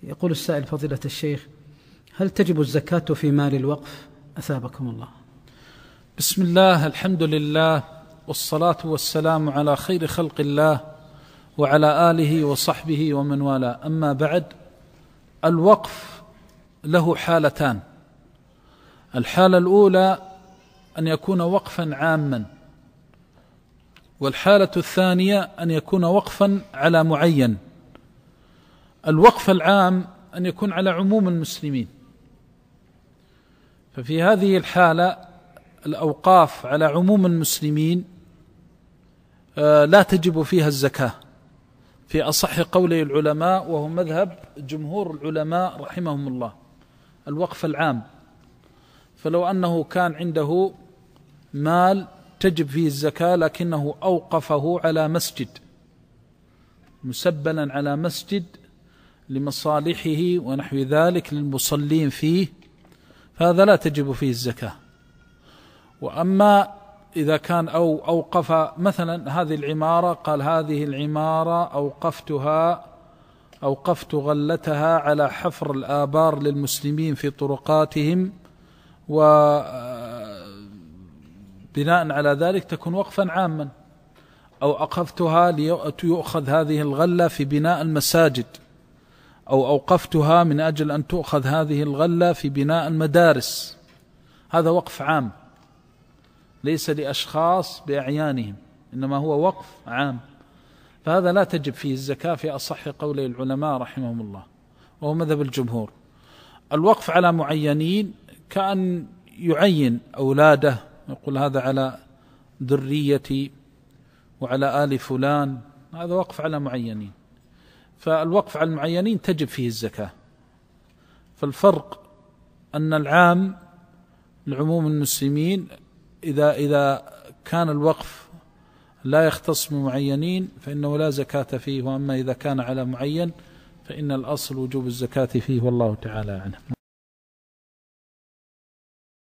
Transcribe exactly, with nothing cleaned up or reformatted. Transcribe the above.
يقول السائل: فضيلة الشيخ، هل تجب الزكاة في مال الوقف؟ أثابكم الله. بسم الله، الحمد لله، والصلاة والسلام على خير خلق الله وعلى آله وصحبه ومن والاه، أما بعد. الوقف له حالتان. الحالة الأولى أن يكون وقفا عاما، والحالة الثانية أن يكون وقفا على معين. الوقف العام أن يكون على عموم المسلمين، ففي هذه الحالة الأوقاف على عموم المسلمين لا تجب فيها الزكاة في أصح قولي العلماء، وهو مذهب جمهور العلماء رحمهم الله. الوقف العام، فلو أنه كان عنده مال تجب فيه الزكاة لكنه أوقفه على مسجد، مسبلا على مسجد لمصالحه ونحو ذلك للمصلين فيه، فهذا لا تجب فيه الزكاة. وأما إذا كان أو أوقف مثلا هذه العمارة، قال هذه العمارة أوقفتها أوقفت غلتها على حفر الآبار للمسلمين في طرقاتهم، وبناء على ذلك تكون وقفا عاما. أو أوقفتها ليؤخذ هذه الغلة في بناء المساجد، أو أوقفتها من أجل أن تؤخذ هذه الغلة في بناء المدارس، هذا وقف عام ليس لأشخاص بأعيانهم، إنما هو وقف عام، فهذا لا تجب فيه الزكاة في أصح قولي العلماء رحمهم الله، وهو مذهب الجمهور. الوقف على معينين كأن يعين أولاده، يقول هذا على ذريتي وعلى آل فلان، هذا وقف على معينين. فالوقف على المعينين تجب فيه الزكاة. فالفرق أن العام لعموم المسلمين إذا إذا كان الوقف لا يختص بمعينين فإنه لا زكاة فيه، وأما إذا كان على معين فإن الأصل وجوب الزكاة فيه، والله تعالى أعلم.